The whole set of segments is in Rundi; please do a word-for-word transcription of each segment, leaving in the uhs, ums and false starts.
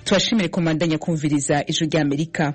Twashimire komandanya kumviriza ijwi rya Amerika.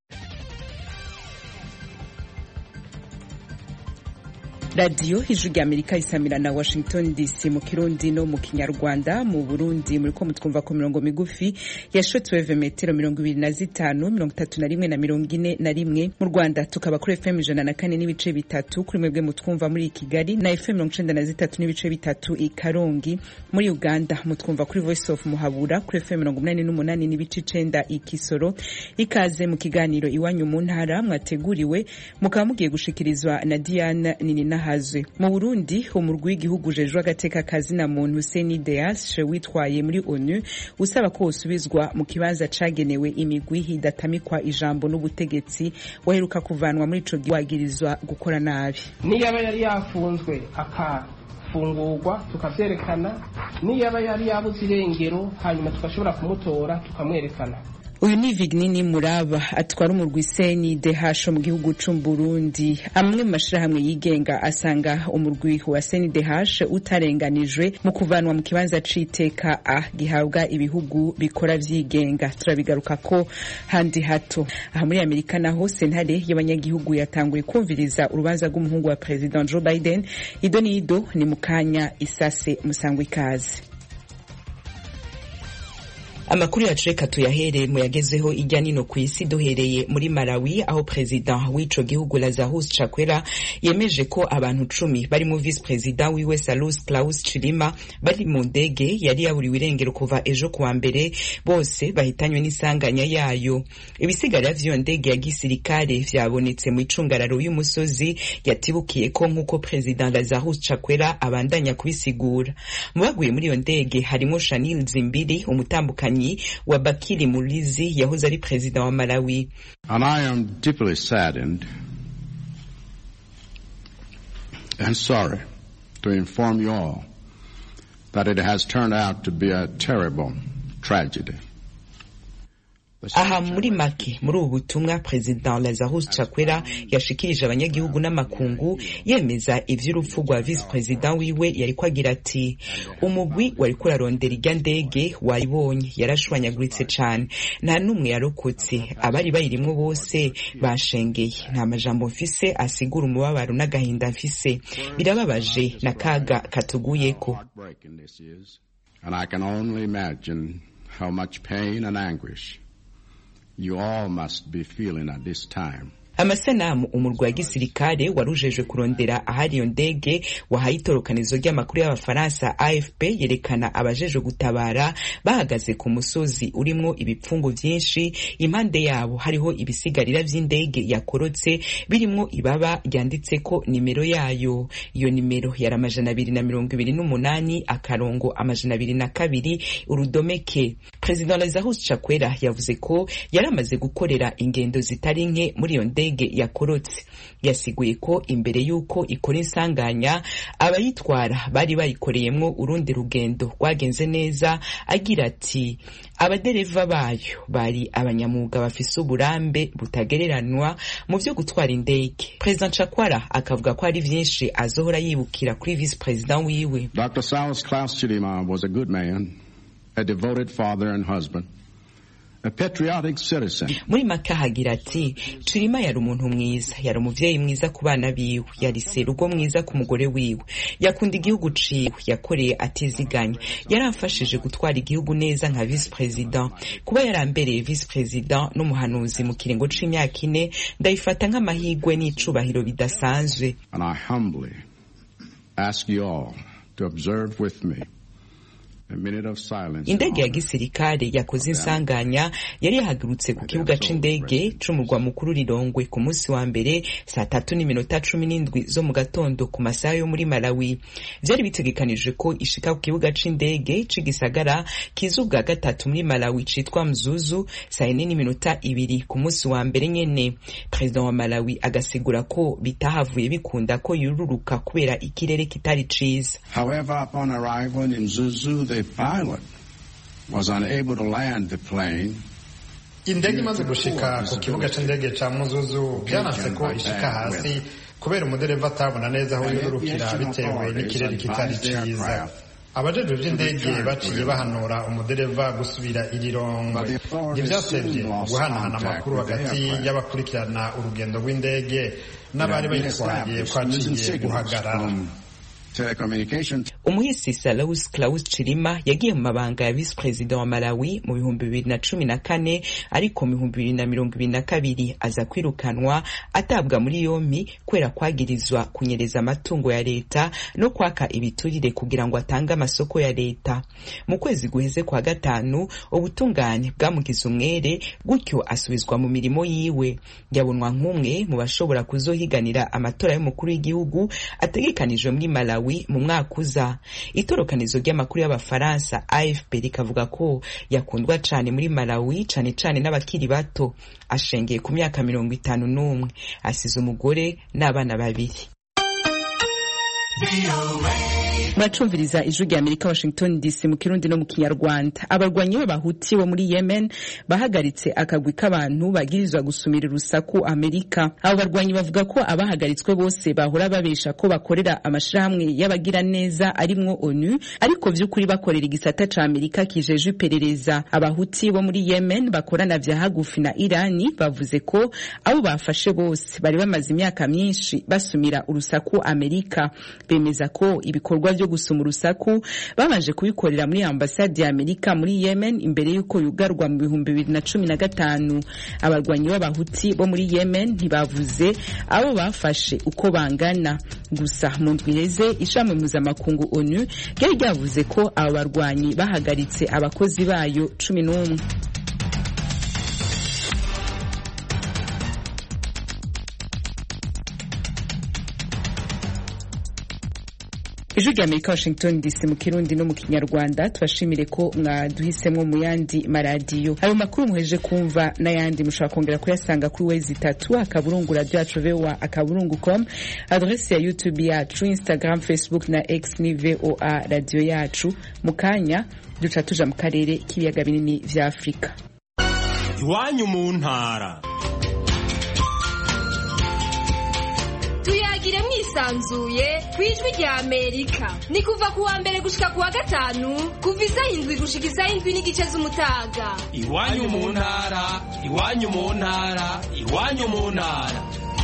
Radio Ijwi rya Amerika isamira na Washington D C mu Kirundi no mu Kinyarwanda. Mu Burundi muri ko mutwumva ku mirongo migufi ya shortwave metero mirongo ibiri na zitanu mirongo itatu na rimwe na mirongo ine na rimwe. Mu Rwanda tukaba kuri F M ijana na kane n'ibice bitatu, kuri mwebwe mutwumva muri Kigali na F M mirongo icenda na zitatu n'ibice bitatu i Karongi. Muri Uganda mutwumva kuri Voice of Muhabura kuri F M mirongo umunani n'umunani n'ibice icenda i Kisoro. Ikaze mu kiganiro Iwanyu mu Ntara mwateguriwe mukaba mugiye gushikirizwa na Diane Ninina hazwe. Mu Burundi umurwi w'igihugu jejwe agateka kazi na muntu Seni Deas witwaye muri ONU usaba ko usubizwa mu kibanza cagenewe imigwi hidatamikwa ijambo n'ubutegetsi waheruka kuvanwa muri ico giwagirizwa gukora nabi. Niyaba yari yafunzwe akafungurwa tukavyerekana, niyaba yari yabuze irengero hanyuma tukashobora kumutora tukamwerekana. Uyu ni Vignini Muraba atwara umurwi Seni Deas mu gihugu c'u Burundi. Amwe mu mashirahamwe yigenga asanga umurwi wa Seni Deas utarenganijwe mu kuvanwa mu kibanza c'iteka a gihabwa ibihugu bikora vyigenga. Turabigaruka ko handi hato. Aha muri Amerika naho sentare y'abanyagihugu yatanguye kumviriza urubanza rw'umuhungu wa President Joe Biden. Ido ni ido ni mukanya isase musangwa ikaze. Amakuru yacu reka tuyahere mu yagezeho ijya nino ku isi duhereye muri Malawi aho president w'ico gihugu Lazarus Chakwera yemeje ko abantu cumi bari mu vice president wiwe Salus Klaus Chilima bari mu ndege yari yaburiwe irengero kuva ejo kuwa mbere, bose bahitanywe n'isanganya yayo. Ibisigara vy'iyo ndege ya gisirikare vyabonetse mu icungararo y'umusozi yatibukiye ko nk'uko president Lazarus Chakwera abandanya kubisigura. Mu baguye muri iyo ndege harimo Shanil Zimbiri umutambukanyi wa Bakili Mulizi yahoze ari president wa Malawi. And I am deeply saddened and sorry to inform you all that it has turned out to be a terrible tragedy. Aha muri make muri ubu butumwa President Lazarus Chakwera yashikirije abanyagihugu n'amakungu yemeza ivy'urupfu rwa vice president wiwe yari kwagira ati umugwi wari kurarondera irya ndege wayibonye yarashwanyaguritse cane, nta numwe yarokotse, abari bayirimwo bose bashengeye. Nta majambo mfise asigura umubabaro n'agahinda mfise, birababaje nakaga katuguyeko. And I can only imagine how much pain and anguish you all must be feeling at this time. Amasanamu umurwi wa gisirikare warujejwe kurondera ahari iyo ndege wahaye itorokanizo ry'amakuru y'abafaransa A F P yerekana abajejwe gutabara bahagaze ku musozi urimwo ibipfungu vyinshi. Impande yabo hariho ibisigarira vy'indege yakorotse birimwo ibaba ryanditseko nimero yayo. Iyo nimero yari amajana abiri na mirongo ibiri n'umunani akarongo amajana abiri na kabiri urudomeke. President Lazarus Chakwera yavuze ko yaramaze gukorera ingendo zitari nke muri iyo ndege yakorotse. Yasiguye ko imbere yuko ikora insanganya abayitwara bari bayikoreyemwo urundi rugendo rwagenze neza, agira ati abadereva bayo bari abanyamuga bafise uburambe butagereranwa mu vyo gutwara indege. President Chakwera akavuga ko ari vyinshi azohora yibukira kuri vice president wiwe. Doctor Salus Klaus Chilima was a good man, a devoted father and husband, a patriotic citizen. Muri maka hagira ati Chilima yari umuntu mwiza, yari umuvyeyi mwiza ku bana biwe, yari serugo mwiza ku mugore wiwe, yakunda igihugu ciwe, yakoreye atiziganya, yaramfashije gutwara igihugu neza nka vice president. Kuba yarambereye vice president n'umuhanuzi mu kiringo c'imyaka ine ndayifata nk'amahigwe n'icubahiro bidasanzwe. And I humbly ask you all to observe with me indege ya gisirikare yakoze insanganya yari yahagurutse ku kibuga c'indege c'umurwa mukuru Lilongwe ku munsi wa mbere saa tatu n'iminota cumi n'indwi zo mu gatondo ku masaha yo muri Malawi. Vyari bitegekanijwe ko ishika ku kibuga c'indege c'igisagara kizubwa gatatu muri Malawi citwa Mzuzu saa ine n'iminota ibiri ku munsi wa mbere nyene. President wa Malawi agasigura ko bitahavuye bikunda ko yururuka kubera ikirere kitari ciza. However, upon arrival in Mzuzu, the pilot was unable to land the plane. Indege imaze gushika ku kibuga c'indege ca Muzuzu byanase ko ishika hasi kubera umudereva atabona neza aho yururukira bitewe n'ikirere kitari ciza. abajejwe vy'indege baciye bahanura umudereva gusubira irirongwe. Ntivyasevye guhanahana amakuru hagati y'abakurikirana urugendo rw'indege n'abari bayitwaye kwaciye guhagarara. Umuhisi Salus Klaus Chilima yagiye mu mabanga ya vice president wa Malawi mu bihumbi bibiri na cumi na kane ariko mu bihumbi bibiri na mirongo ibiri na kabiri aza kwirukanwa atabwa muri yompi kwera kwagirizwa kunyereza amatungo ya leta no kwaka ibiturire kugira ngo atange amasoko ya leta. Mu kwezi guheze kwa gatanu ubutungane bwamugize umwere gutyo asubizwa mu mirimo yiwe. Yabonwa nk'umwe mu bashobora kuzohiganira amatora y'umukuru w'igihugu ategekanijwe muri Malawi mu mwaka uza. Itorokanizo ry'amakuru y'abafaransa A F P rikavuga ko yakundwa cane muri Malawi cane cane n'abakiri bato. Ashengeye ku myaka mirongo itanu n'umwe, asize umugore n'abana babiri. Muracumviriza ijwi rya Amerika, Washington D C, mu Kirundi no mu Kinyarwanda. Abarwanyi b'abahuti bo muri Yemen bahagaritse akagwi k'abantu bagirizwa gusumira urusaku Amerika. Abo barwanyi bavuga ko abahagaritswe bose bahora babesha ko bakorera amashirahamwe y'abagira neza arimwo ONU, ariko vy'ukuri bakorera igisata ca Amerika kijeje iperereza. Abahuti bo muri Yemen bakorana vya hagufi na Irani bavuze ko abo bafashe bose bari bamaze imyaka myinshi basumira urusaku Amerika. Bemeza ko ibikorwa byo gusuma urusaku babanje kubikorera muri ambasade ya Amerika muri Yemen imbere yuko yugarwa mu bihumbi bibiri na cumi na gatanu. Abarwanyi b'abahuti bo muri Yemen ntibavuze abo bafashe uko bangana. Gusa mu ndwi iheze ishami mpuzamakungu ONU ryari ryavuze ko abo barwanyi bahagaritse abakozi bayo cumi n'umwe. Ijwi rya Amerika, Washington D C, mu Kirundi no mu Kinyarwanda. Tubashimire ko mwaduhisemwo mu yandi maradiyo. Ayo makuru muheje kumva n'ayandi mushobora kongera kuyasanga kuri wezi itatu akaburungu radio yacu V O A akaburungu com, adresse ya YouTube yacu, Instagram, Facebook na X ni V O A radio yacu. Mukanya duca tuja mu karere k'ibiyaga binini vya Afrika. Iwanyu mu ntara. Tuyagire mwisanzuye kwijwi rya Amerika. Ni kuva kuwa mbere gushika kuwa gatanu kuva isaha indwi gushika isaha indwi n'igice z'umutaga. Iwanyu mu ntara, iwanyu mu ntara, iwanyu mu ntara.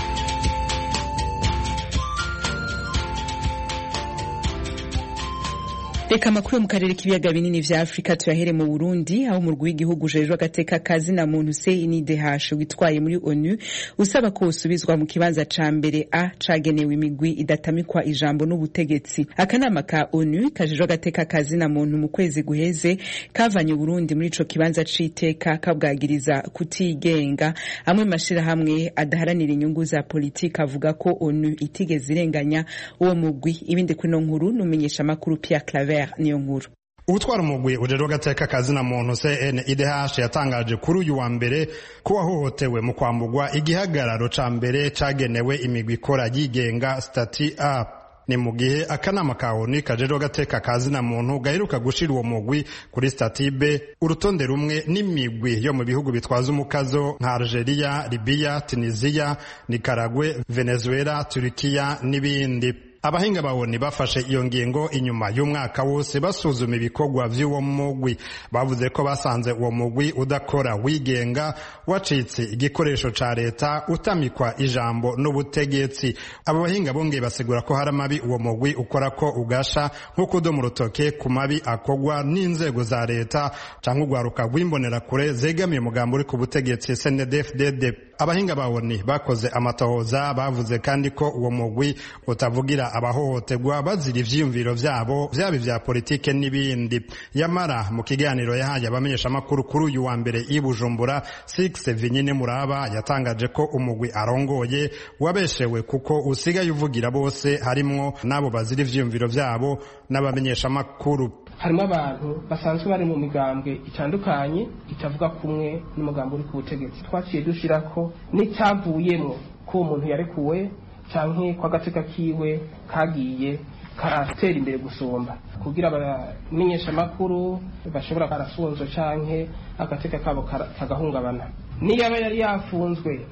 Reka amakuru mu karere k'ibiyaga binini vya Afrika tuyahere mu Burundi, aho umurwi w'igihugu ujejwe agateka kazi na muntu C N D H witwaye muri ONU usaba ko usubizwa mu kibanza ca mbere A cagenewe imigwi idatamikwa ijambo n'ubutegetsi. Akanama ka ONU kajejwe agateka kazi na muntu mu kwezi guheze kavanye Burundi muri ico kibanza c'iteka kabwagiriza kutigenga. Amwe mashira hamwe adaharanira inyungu za politika avuga ko ONU itigeze irenganya uwo mugwi. Ibindi kuno nkuru numenyesha makuru Pierre Claver niyo nkuru. Ubutwara umugwi ujejwe agateka kazi na muntu C N D H yatangaje kuri uyu wa mbere ko wahohotewe mu kwambugwa igihagararo ca mbere cagenewe imigwi ikora yigenga stati A. Ni mu gihe akanama ka ONU kajejwe agateka kazi na muntu gaheruka gushira uwo mugwi kuri stati B, urutonde rumwe n'imigwi yo mu bihugu bitwaza umukazo nka Algeria, Libya, Tunisia, Nicaragua, Venezuela, Turkiya n'ibindi. Abahinga bawoni bafashe iyo ngingo inyuma y'umwaka wose basuzuma ibikorwa vy'uwo mugwi. Bavuze ko basanze uwo mugwi udakora wigenga, wacitse igikoresho ca leta, utamikwa ijambo n'ubutegetsi. Abo bahinga bongeye basigura ko hari amabi uwo mugwi ukora ko ugasha nko kudomo urutoke ku mabi akogwa n'inzego za leta canke urwaruka rw'imbonera kure zegamiye umugambi uri ku butegetsi C N D D F D D. Abahinga bawoni bakoze amatohoza bavuze kandi ko uwo mugwi utavugira abahohoterwa bazira ivyiyumviro vyabo vyaba vya politike n'ibindi. Yamara mu kiganiro yahaye abamenyesha makuru kuri uyu wa mbere i Bujumbura, Six Vinyine Muraba yatangaje ko umugwi arongoye wabeshewe kuko usigaye uvugira bose, harimwo nabo bazira ivyiyumviro vyabo n'abamenyesha makuru. Harimo abantu basanzwe bari mu migambwe itandukanye itavuga kumwe n'umugambi uri ku butegetsi. Twaciye dushira ko n'icyavuyemo ko umuntu yarekuwe canke kwa gateka kiwe kagiye karatera imbere gusumba kugira abamenyesha makuru bashobora karafunzwe canke agateka kabo kagahungabana. Niyaba yari yafunzwe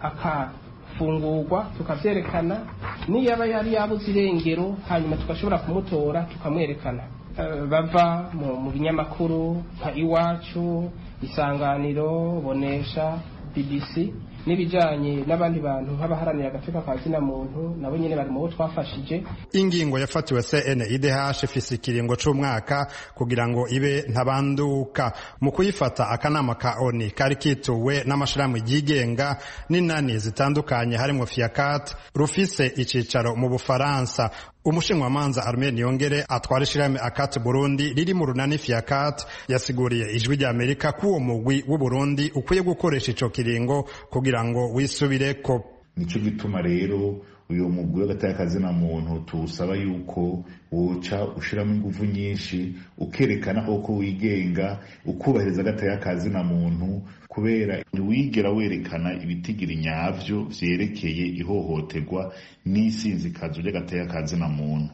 akafungurwa tukavyerekana, niyaba yari yabuze irengero hanyuma tukashobora kumutora tukamwerekana. bava mu binyamakuru nka Iwacu, Isanganiro, Bonesha, B B C n'ibijanye n'abandi bantu nk'abaharanira agateka ka zina muntu nabo nyene bari mu bo twafashije. Ingingo yafatiwe C N I D H ifise ikiringo c'umwaka kugira ngo ibe ntabanduka. Mu kuyifata akanama ka O N U kari kituwe n'amashirahamwe yigenga n'inani zitandukanye harimo FIACAT rufise icicaro mu Bufaransa. Umushinwamanza Armel Niyongere atwara ishirahamwe ACAT Burundi riri mu runani FIACAT yasiguriye ijwi rya Amerika ko uwo mugwi w'u Burundi ukwiye gukoresha ico kiringo kugira ngo wisubireko. Nico gituma rero uyo mugwi w'agateka muntu tuwusaba yuko woca ushiramo ingufu nyinshi ukerekana ko wigenga ukubahiriza agateka muntu, kubera wigera werekana ibitigiri nyavyo vyerekeye ihohoterwa n'isinzikazo ry'agateka muntu,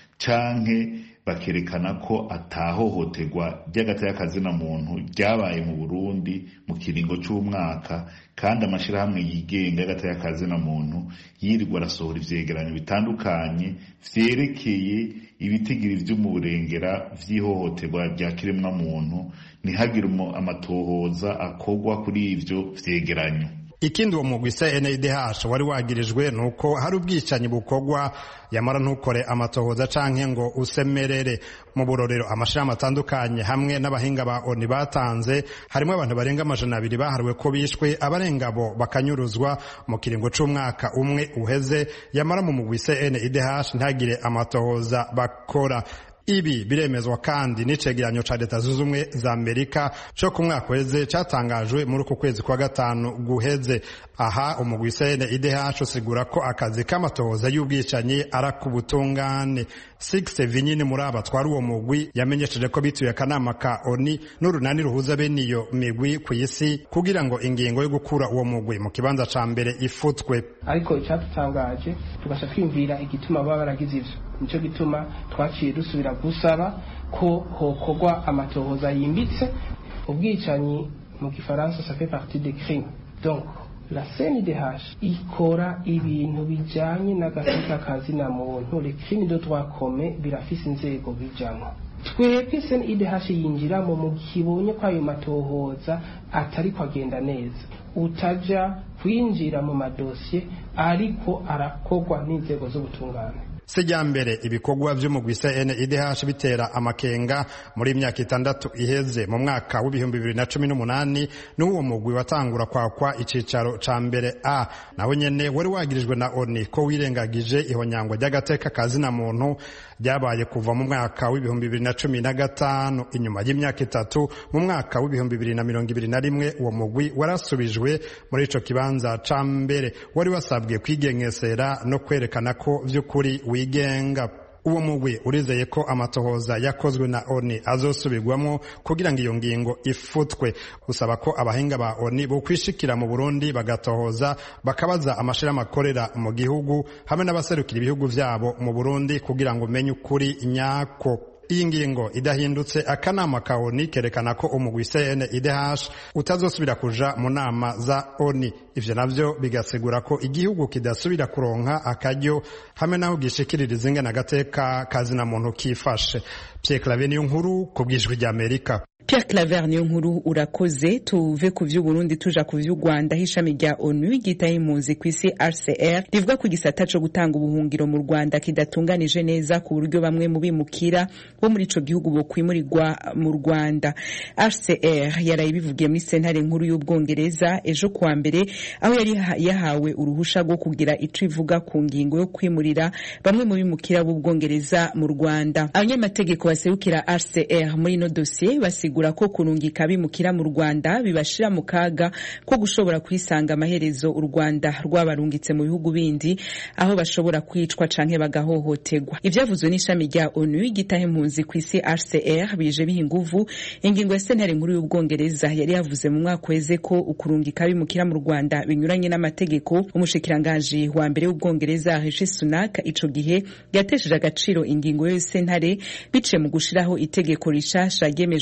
canke bakerekana ko atahohoterwa ry'agateka muntu ryabaye mu Burundi mu kiringo c'umwaka, kandi amashirahamwe yigenga y'agateka muntu yirirwa arasohora ivyegeranyo bitandukanye vyerekeye ibitigiri vyo mu burengera vy'ihohoterwa rya kiremwa muntu, ntihagire amatohoza akorwa kuri ivyo vyegeranyo. Ikindi uwo mugwi C N I D H wari wagirijwe nuko hari ubwicanyi bukorwa yamara ntukore amatohoza canke ngo usemerere. Mu burorero amashirahamwe atandukanye hamwe n'abahinga ba O N U batanze harimo abantu barenga amajana abiri bahariwe ko bishwe, abarenga bo bakanyuruzwa mu kiringo c'umwaka umwe uheze, yamara mu mugwi C N I D H ntagire amatohoza bakora. Ibi biremezwa kandi n'icegeranyo ca Leta Zunze Ubumwe za Amerika co ku mwaka uheze catangajwe muri uku kwezi kwa gatanu guheze. Aha umugwi C N I D H usigura ko akazi k'amatohoza y'ubwicanyi arakubutungane. Six Vinyini muri aba twari uwo mugwi yamenyesheje ko bituye akanama ka O N U n'urunani ruhuza bene iyo migwi ku isi kugira ngo ingingo yo gukura uwo mugwi mu kibanza ca mbere ifutwe. Ariko icatutangaje tugasha twimvira igituma baba baragize ivyo, nico gituma twaciye dusubira gusaba ko hokorwa amatohoza yimbitse. Ubwicanyi mu Gifaransa ça fait partie des crimes. Donc la C N I D H ikora ibintu bijanye n'agateka ka zina muntu, les crimes de droit commun birafise inzego bijamwo. Twebwe C N I D H yinjiramo mu kibonye ko ayo matohoza atari kwagenda neza, utaja kwinjira mu madosiye ariko arakorwa n'inzego z'ubutungane. Sejambere ibikorwa vy'umugwi C N I D H bitera amakenga muri imyaka itandatu iheze. Mu mwaka w'ibihumbi bibiri na cumi n'umunani n'uwo mugwi watangura kwakwa icicaro ca mbere A, nawe nyene wari wagirijwe na O N U ko wirengagije ihonyangwa ry'agateka ka zina muntu ryabaye kuva mu mwaka w'ibihumbi bibiri na cumi na gatanu. Inyuma y'imyaka itatu mu mwaka w'ibihumbi bibiri na mirongo ibiri na rimwe uwo mugwi warasubijwe muri ico kibanza ca mbere, wari wasabwe kwigengesera no kwerekana ko vy'ukuri wigenga. Uwo mugwi urizeye ko amatohoza yakozwe na O N U azosubirwamwo kugira ngo iyo ngingo ifutwe. Usaba ko abahinga ba O N U bo kwishikira mu Burundi bagatohoza bakabaza amashirahamwe akorera mu gihugu hamwe n'abaserukira ibihugu vyabo mu Burundi kugira ngo menye ukuri nyako. Iyi ngingo idahindutse akanama ka O N U kerekana ko umugwi C N I D H utazosubira kuja mu nama za O N U. Ivyo navyo bigasigura ko igihugu kidasubira kuronka akaryo hamwe naho gishikiririza ingene agateka ka zina muntu kifashe. Pierre Claver niyo nkuru ku bw'ijwi rya Amerika. Pierre Claver niyo nkuru urakoze. Tuve ku vy'u Burundi tuja ku vy'u Rwanda. Ishami rya O N U ryitaye impunzi kw'isi R C R rivuga ku gisata co gutanga ubuhungiro mu Rwanda kidatunganije neza ku buryo bamwe mu bimukira bo muri ico gihugu bo kwimurirwa mu Rwanda. R C R yaraye bivugiye muri sentare nkuru y'Ubwongereza ejo kuwa mbere, aho yari yahawe uruhusha rwo kugira ico ivuga ku ngingo yo kwimurira bamwe mu bimukira b'Ubwongereza mu Rwanda. Abanyamategeko baserukira R C R muri no dossier basigura ko kurungika bimukira mu Rwanda bibashira mu kaga ko gushobora kwisanga amaherezo u Rwanda rwabarungitse mu bihugu bindi aho bashobora kwicwa canke bagahohoterwa. Ivyavuzwe n'ishami rya O N U gitahe impunzi kw'isi R C R bije biha inguvu ingingo ya sentare nkuru y'Ubwongereza yari yavuze mu mwaka weze ko ukurungika bimukira mu Rwanda binyuranye n'amategeko. Umushikiranganji wa mbere w'Ubwongereza Rishi Sunak ico gihe yatesheje agaciro ingingo yo sentare bice mu gushiraho itegeko rishasha ryemeje n'abashinga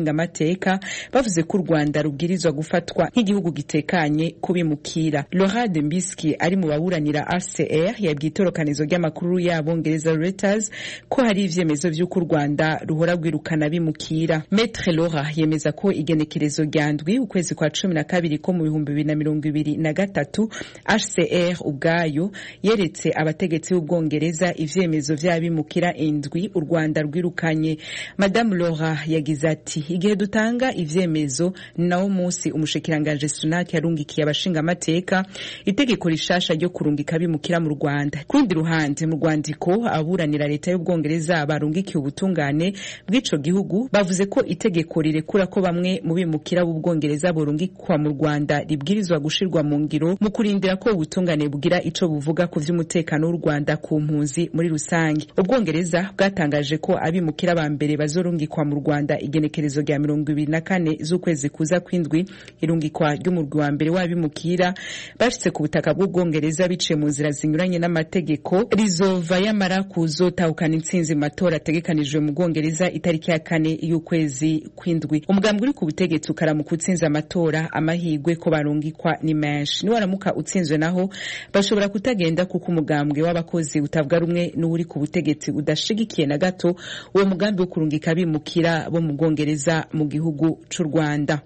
y'abashingamateka bavuze ko u Rwanda rubwirizwa gufatwa nk'igihugu gitekanye kubimukira. Laurent Dembski ari mu baburanira R C R yabwiye itorokanizo ry'amakuru y'Abongereza Reuters ko hari ivyemezo vy'uko u Rwanda ruhora rwirukana bimukira. Maître Laura yemeza ko igenekerezo rya ndwi ukwezi kwa cumi na kabiri ko mu bihumbi bibiri na mirongo ibiri na gatatu R C R ubwayo yeretse abategetsi b'Ubwongereza ivyemezo vy'abimukira indwi u Rwanda rwirukanye. Madame Laura yagize ati igihe dutanga ivyemezo nawo musi umushikiranganje Sunak yarungikiye abashinga amateka itegeko rishasha ryo kurungika bimukira mu Rwanda. Kundi ruhande mu Rwandiko aburanira leta y'Ubwongereza barungikiye ubutungane bw'ico gihugu bavuze ko itegeko rirekura ko bamwe mu bimukira b'Ubwongereza borungikwa mu Rwanda ribwirizwa gushirwa mu ngiro mu kurindira ko ubutungane bugira ico buvuga ku vy'umutekano w'u Rwanda ku mpunzi muri rusange. Ubwongereza bwatangaje ko abimukira ba mbere bazorungikwa mu Rwanda igenekerezo rya mirongo ibiri na kane z'ukwezi kuza kwindwi. Irungikwa ry'umurwi wa mbere w'abimukira bashitse ku butaka bw'Ubwongereza biciye mu nzira zinyuranye n'amategeko rizova yamara kuzotahukana intsinzi matora ategekanijwe mu Bwongereza itariki ya kane y'ukwezi kwindwi. Umugambi uri ku butegetsi ukaramuka utsinze amatora amahirwe ko barungikwa ni menshi. Ni waramuka utsinzwe naho bashobora kutagenda kuko umugambwe w'abakozi utavuga rumwe n'uri ku butegetsi udashigikiye na gato uwo mugambi wo kurungika bimukira bo mu Bwongereza mu gihugu c'u Rwanda.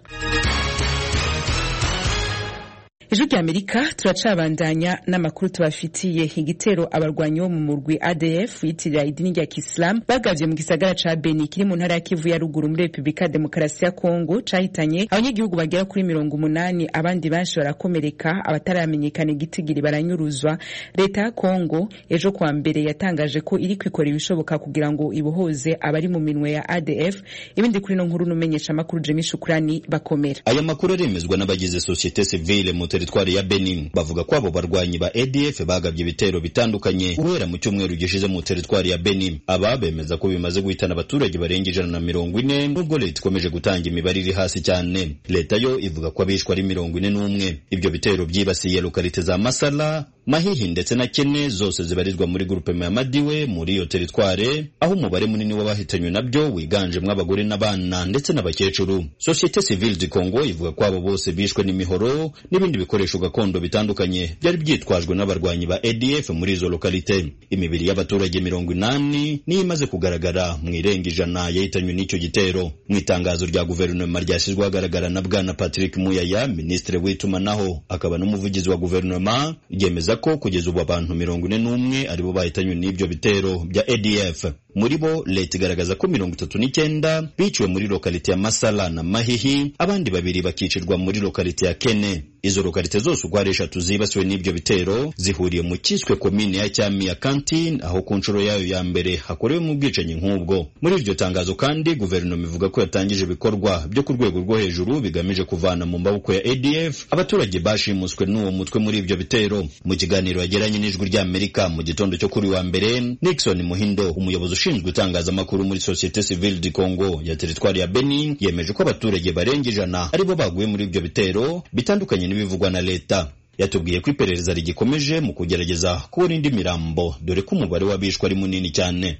Ijwi ry'Amerika turacabandanya n'amakuru tubafitiye. Igitero abarwanyi bo mu murwi A D F yitirira idini rya Islam bagavye mu gisagara ca Beni kiri mu ntara ya Kivu ya ruguru muri Republika Demokarasi ya Kongo cahitanye abanyagihugu bagera kuri mirongo umunani, abandi benshi barakomereka, abataramenyekana igitigiri baranyuruzwa. Leta ya Kongo ejo kwa mbere yatangaje ko iri kwikora ibishoboka kugira ngo ibohoze abari mu minwe ya A D F. Ibindi kuri no nkuru numenyesha makuru Jimmy Shukrani bakomera. Aya makuru aremezwa n'abagize societe civile mu teritwari ya Benin bavuga ko abo barwanyi ba A D F bagabye ibitero bitandukanye guhera mu cyumweru gishize mu teritwari ya Benin. Aba bemeza ko bimaze guhitana abaturage barenga ijana na mirongo ine nubwo leta ikomeje gutanga imibare iri hasi cyane. Leta yo ivuga ko abishwa ari mirongo ine n'umwe. Ibyo bitero byibasiye lokalite za Masala, Mahihi ndetse na Kene zose zibarizwa muri groupe ya Madiwe muri iyo teritware, aho umubare munini w'abahitanywe nabyo wiganjemo abagore n'abana ndetse n'abakecuru. Societe Civile du Congo ivuga ko abo bose bishwe n'imihoro n'ibindi bikoresho gakondo bitandukanye byari byitwajwe n'abarwanyi ba A D F muri izo lokalite. Imibiri y'abaturage mirongo inani ni imaze kugaragara mu irenga ijana yahitanywe n'icyo gitero. Mu itangazo rya guverinoma ryashyizwe ahagaragara na Bwana Patrick Muyaya, ministre w'itumanaho akaba n'umuvugizi wa guverinoma, yemeza ko kugeza ubu abantu mirongo ine n'umwe aribo bahitanywe n'ibyo bitero bya A D F. Muri bo leta igaragaza ko mirongo itatu n'icyenda biciwe muri lokalite ya Masala na Mahihi, abandi babiri bakicirwa muri lokalite ya Kene. Izo lokalite zose uko ari eshatu zibasiwe n'ibyo bitero zihuriye mu kiswe komine ya Cyami ya Kantine, aho ku nshuro yayo ya mbere hakorewe mu bwicanyi nk'ubwo. Muri iryo tangazo kandi guverinoma ivuga ko yatangije ibikorwa byo ku rwego rwo hejuru bigamije kuvana mu maboko ya A D F abaturage bashimuswe n'uwo mutwe muri ibyo bitero. Mu kiganiro yagiranye n'Ijwi ry'Amerika mu gitondo cyo kuri wa mbere, Nixon Muhindo, umuyobozi ushinzwe itangazamakuru muri Societe Civile du Congo ya teritwari ya Benin, yemeje ko abaturage barenga ijana aribo baguye muri ibyo bitero bitandukanye n'ibivugwa na leta. Yatubwiye ko iperereza rigikomeje mu kugerageza kubona indi mirambo dore ko umubare w'abishwe ari munini cyane.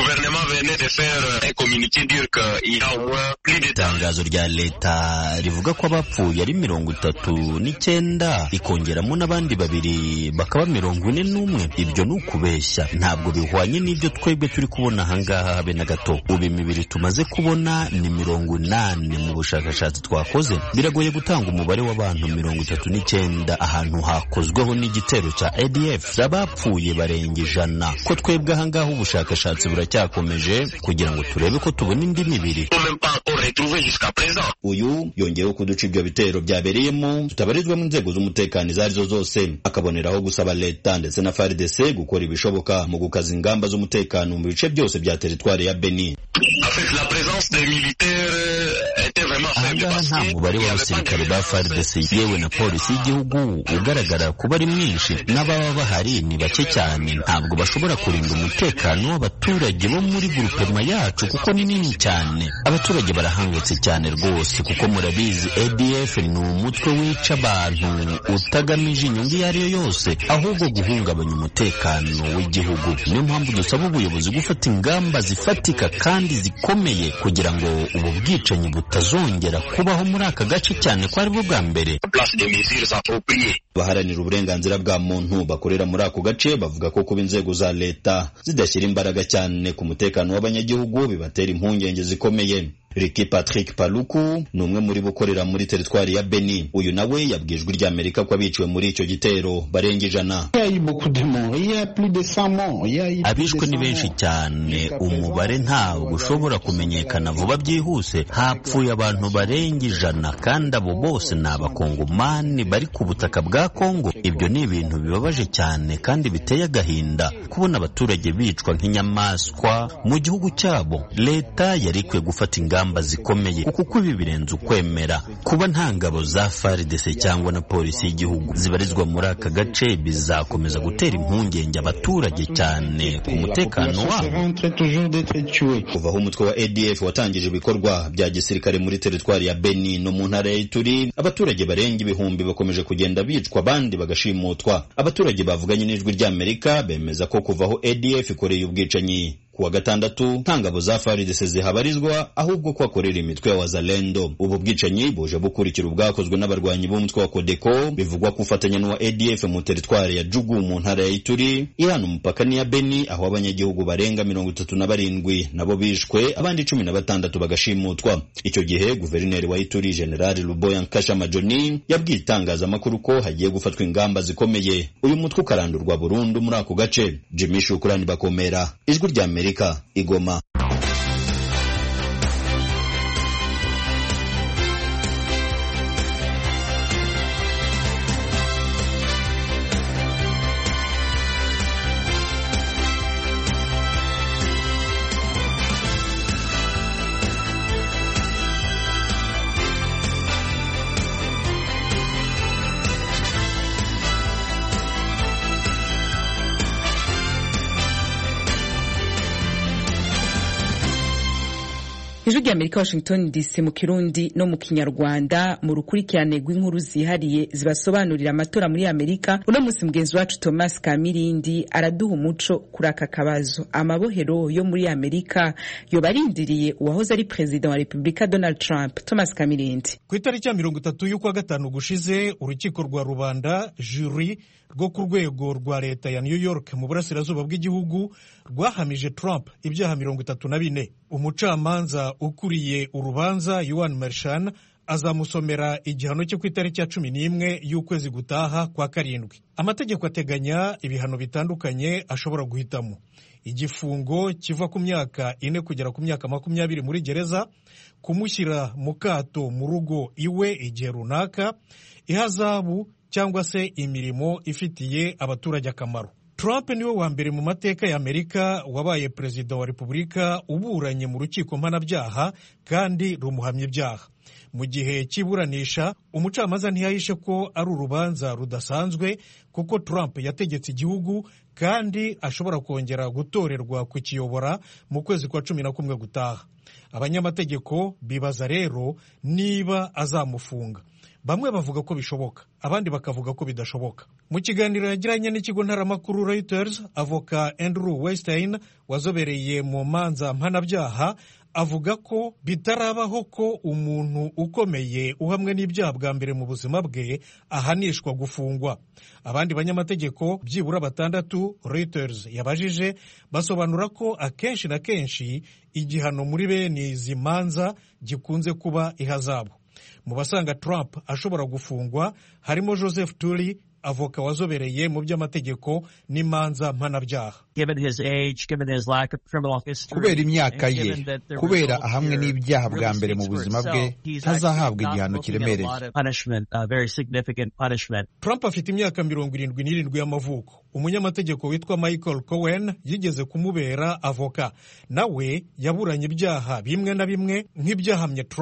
Itangazo rya leta rivuga ko abapfuye ari mirongo itatu n'icyenda ikongeramo n'abandi babiri bakaba mirongo ine n'umwe. Ibyo ni ukubeshya, ntabwo bihwanye n'ibyo twebwe turi kubona ahangaha habe na gato. Ubu imibiri tumaze kubona ni mirongo inani mu bushakashatsi twakoze. Biragoye gutanga umubare w'abantu mirongo itatu n'icyenda ahantu hakozweho n'igitero cya A D F. Abapfuye barenga ijana. Ko twebwe ahangaha ubushakashatsi buracyakomeje kugira ngo turebe ko tubona indi mibiri. Uyu yongeyeho kuduca ibyo bitero byabereyemo tutabarizwa mu nzego z'umutekano izo arizo zose, akaboneraho gusaba leta ndetse na F A R D C gukora ibishoboka mu gukaza ingamba z'umutekano mu bice byose bya teritwari ya Beni. ahangaha nta mubare w'abasirikare ba F A R D C yewe na polisi y'igihugu ugaragara kuba ari mwinshi, n'ababa bahari ni bake cyane. Ntabwo bashobora kurinda umutekano w'abaturage bo muri grupema yacu kuko ni nini cyane. Abaturage barahangutse cyane rwose kuko murabizi A D F ni umutwe wica abantu utagamije inyungu iyo ari yo yose, ahubwo guhungabanya umutekano w'igihugu. Niyo mpamvu dusaba ubuyobozi gufata ingamba zifatika kandi zikomeye kugira ngo ubu bwicanyi butazongera kubaho muri aka gace cyane ko ari bwo bwa mbere. Baharanira uburenganzira bwa muntu bakorera muri ako gace bavuga ko kuba inzego za leta zidashyira imbaraga cyane ku mutekano w'abanyagihugu bibatera impungenge zikomeye. Ricky Patrick Paluku ni umwe muri bukorera muri teritwari ya Beni. Uyu nawe yabwijwe rya Amerika ko abiciwe muri icyo gitero barenga ijana. Abishwe ni benshi cyane, umubare ntabwo ushobora kumenyekana vuba byihuse. Hapfuye abantu barenga ijana kandi abo bose ni abakongomani bari ku butaka bwa Kongo. Ibyo ni ibintu bibabaje cyane kandi biteye agahinda kubona abaturage bicwa nk'inyamaswa mu gihugu cyabo. Leta yari ikwiye gufata ingamba zikomeye kuko ibi birenze ukwemera. Kuba nta ngabo za F A R D C cyangwa na polisi y'igihugu zibarizwa muri aka gace bizakomeza gutera impungenge abaturage cyane ku mutekano wabo. Kuva aho umutwe wa A D F watangije ibikorwa bya gisirikare muri teritwari ya Beni no mu ntara ya Ituri, abaturage barenga ibihumbi bakomeje kugenda bicwa abandi bagashimutwa. Abaturage bavuganye n'ijwi rya Amerika bemeza ko kuva aho A D F ikoreye ubwicanyi kuwa gatandatu nta ngabo za F A R D C zihabarizwa, ahubwo ko akorera imitwe ya Wazalendo. Ubu bwicanyi buje bukurikira ubwakozwe n'abarwanyi b'umutwe wa Kodeko bivugwa kufatanya n'uwa A D F mu teritwari ya Jugu mu ntara ya Ituri ihana umupaka ni ya Beni, aho abanyagihugu barenga mirongo itatu na barindwi nabo bishwe abandi cumi na batandatu bagashimutwa. Icyo gihe guverineri wa Ituri General Luboya Nkasha Majoni yabwiye itangazamakuru ko hagiye gufatwa ingamba zikomeye uyu mutwe ukarandurwa burundu muri ako gace. Jimmy Shukrani Bakomera, ijwi rya Amerika, Igoma. Ijwi rya Amerika, Washington D C, mu Kirundi no mu Kinyarwanda. Mu rukurikirane rw'inkuru zihariye zibasobanurira amatora muri Amerika, uno munsi mugenzi wacu Thomas Kamirindi araduha umuco kuri aka kabazo. Amabohero yo muri Amerika yobarindiriye uwahoze ari president wa Republika Donald Trump. Thomas Kamirindi. Ku itariki ya mirongo itatu y'ukwa gatanu gushize, urukiko rwa rubanda jury rwo ku rwego rwa leta ya New York mu burasirazuba bw'igihugu rwahamije Trump ibyaha mirongo itatu na bine. Umucamanza ukuriye urubanza Yuan Mershan azamusomera igihano cyo ku itariki ya cumi n'imwe y'ukwezi gutaha kwa karindwi. Amategeko ateganya ibihano bitandukanye ashobora guhitamo: igifungo kiva ku myaka ine kugera ku myaka makumyabiri muri gereza, kumushyira mu kato mu rugo iwe igihe runaka, ihazabu cyangwa se imirimo ifitiye abaturage akamaro. Trump niwe wa mbere mu mateka ya Amerika wabaye perezida wa Repubulika uburanye mu rukiko mpanabyaha kandi rumuhamya ibyaha. Mu gihe cy'iburanisha, umucamanza ntiyahishe ko ari urubanza rudasanzwe kuko Trump yategetse igihugu kandi ashobora kongera gutorerwa kukiyobora mu kwezi kwa cumi na kumwe gutaha. Abanyamategeko bibaza rero niba azamufunga. Bamwe bavuga ko bishoboka, abandi bakavuga ko bidashoboka. Mu kiganiro yagiranye n'ikigo ntaramakuru Reuters, avoka Andrew Weinstein wazobereye mu manza mpanabyaha avuga ko bitarabaho ko umuntu ukomeye uhamwe n'ibyaha bwa mbere mu buzima bwe ahanishwa gufungwa. Abandi banyamategeko byibura batandatu Reuters yabajije basobanura ko akenshi na kenshi igihano muri bene izi manza gikunze kuba ihazabu. Mu basanga Trump ashobora gufungwa harimo Joseph Turi, avoka wazobereye mu by'amategeko n'imanza mpanabyaha. Kubera imyaka ye, kubera ahamwe n'ibyaha bwa mbere mu buzima bwe, ntazahabwa igihano kiremereye. Trump afite imyaka mirongo irindwi n'irindwi y'amavuko. Umunyamategeko witwa Michael Cohen yigeze kumubera avoka. Nawe yaburanye ibyaha bimwe na bimwe nk'ibyahamye Trump.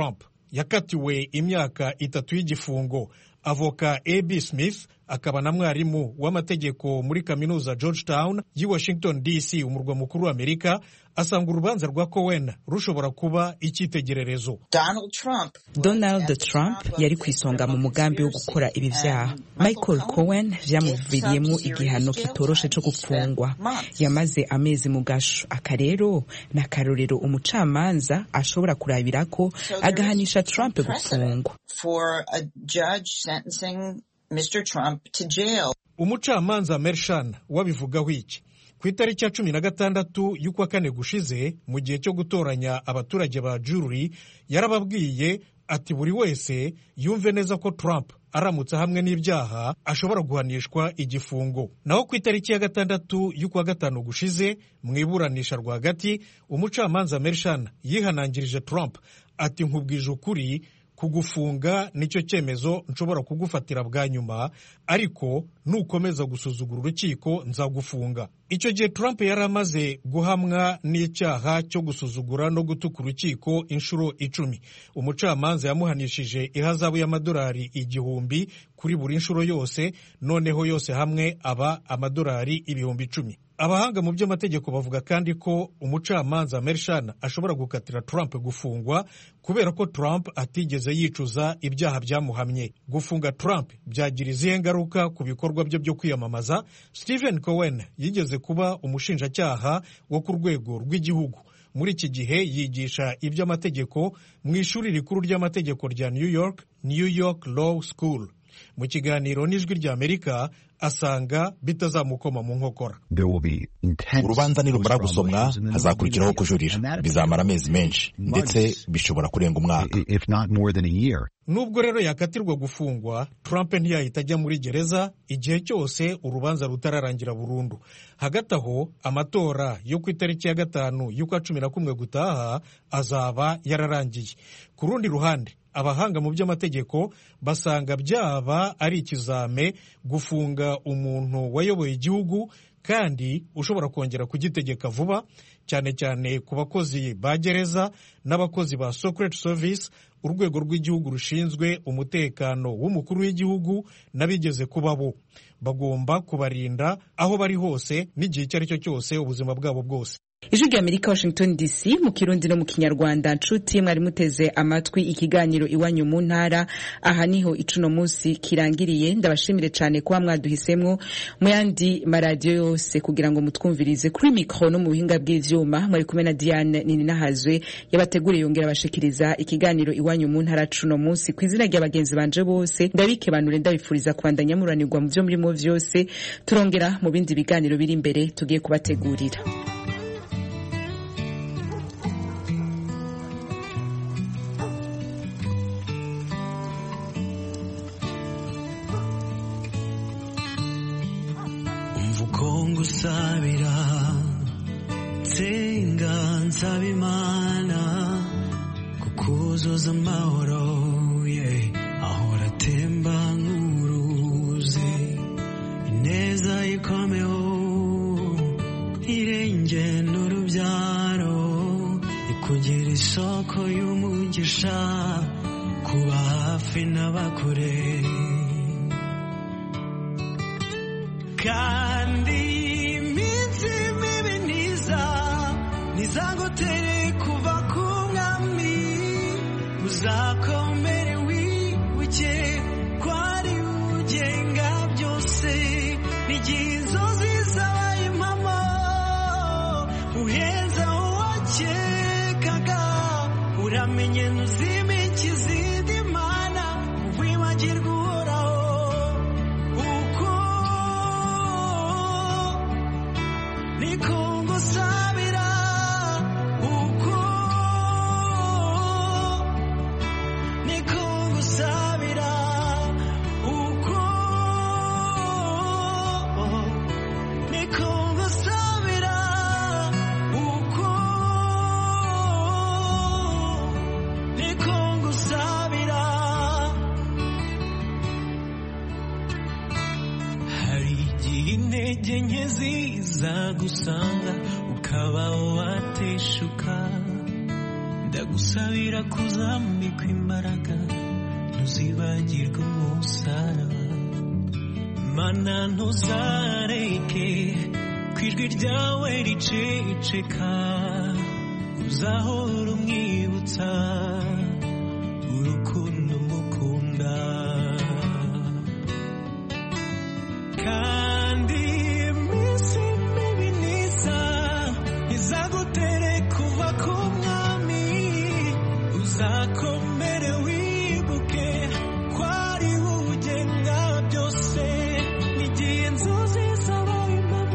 yakatiwe imyaka itatu y'igifungo. Avoka A B Smith akaba na mwarimu w'amategeko muri kaminuza Georgetown y'i Washington D C umurwa mukuru wa Amerika asanga urubanza rwa Cohen rushobora kuba icyitegererezo. Donald Trump Donald Trump yari ku isonga mu mugambi wo gukora ibi vyaha. Michael Cohen vyamuviriyemo igihano kitoroshe cyo gupfungwa, yamaze amezi mu gasho. Akarero na karorero umucamanza ashobora kurabirako agahanisha Trump gupfungwa. For a judge sentencing Mister Trump to jail. Umucamanza Mershan wabivugaho iki? Ku itariki ya cumi na gatandatu y'ukwa kane gushize mu gihe cyo gutoranya abaturage ba jury yarababwiye ati buri wese yumve neza ko Trump aramutse hamwe n'ibyaha ashobora guhanishwa igifungo. Naho ku itariki ya gatandatu y'ukwa gatanu gushize mu iburanisha rwagati umucamanza Mershan yihanangirije Trump ati nkubwije ukuri kugufunga nicyo cyemezo nshobora kugufatira bwa nyuma, ariko nukomeza gusuzugura urukiko nzagufunga. Icyo gihe Trump yari amaze guhamwa n'icyaha cyo gusuzugura no gutuka urukiko inshuro icumi. Umucamanza yamuhanishije ihazabu y'amadolari igihumbi kuri buri nshuro yose, noneho yose hamwe aba amadolari ibihumbi icumi. Abahanga mu by'amategeko bavuga kandi ko umucamanza Mershan ashobora gukatira Trump gufungwa kubera ko Trump atigeze yicuza ibyaha byamuhamye. Gufunga Trump byagira izihe ngaruka ku bikorwa bye byo kwiyamamaza? Stephen Cohen yigeze kuba umushinjacyaha wo ku rwego rw'igihugu. Muri iki gihe yigisha iby'amategeko mu ishuri rikuru ry'amategeko rya New York, New York Law School. Mu kiganiro n'Ijwi ry'Amerika asanga bitazamukoma mu nkokora. Urubanza nirumara gusomwa hazakurikiraho kujurira, bizamara amezi menshi ndetse bishobora kurenga umwaka. Nubwo rero yakatirwa gufungwa, Trump ntiyahita ajya muri gereza igihe cyose urubanza rutararangira burundu. Hagati aho amatora yo ku itariki ya gatanu y'ukwa cumi na kumwe gutaha azaba yararangiye. Ku rundi ruhande abahanga mu by'amategeko basanga byaba ari ikizame gufunga umuntu wayoboye igihugu kandi ushobora kongera kugitegeka vuba, cyane cyane ku bakozi ba gereza n'abakozi ba Secret Service, urwego rw'igihugu rushinzwe umutekano w'umukuru w'igihugu n'abigeze kuba bo. Bagomba kubarinda aho bari hose n'igihe icyo ari cyo cyose ubuzima bwabo bwose. Ijwi ry'Amerika Washington D C mu Kirundi no mu Kinyarwanda. Nshuti mwari muteze amatwi ikiganiro Iwanyu mu Ntara, aha niho icuno munsi kirangiriye. Ndabashimire cyane kuba mwaduhisemwo mu yandi maradiyo yose kugira ngo mutwumvirize. Kuri mikro no mu buhinga bw'ivyuma mwari kumwe na Diane Nininahazwe yabateguriye yongera bashikiriza ikiganiro Iwanyu mu Ntara cuno munsi. Kwizina ry'abagenzi banje bose ndabike banure ndabifuriza kwandanya muranirwa mu byo murimo vyose. Turongera mu bindi biganiro biri imbere tugiye kubategurira. Sabira tsenga nsabimana kukuzuza amahoro ye ahora temba nk'uruzi, ineza ikomeho irenge n'urubyaro ikugira isoko y'umugisha, kuba hafi n'abakure kandi nizagutere kuva ku mwami, uzakomere wibuke ko ari ugenga byose, n'igihe inzozi zabaye impamo uheza uwakekaga, uramenye ntuzimike izindi mana wibagirwa uhoraho, uko niko ngusabira, intege nke zizagusanga ukaba wateshuka, ndagusabira kuzambikwa imbaraga ntuzibagirwe umusaraba mana ntuzareke kwijwi ryawe riceceka uzahora umwibutsa urukundo mukunda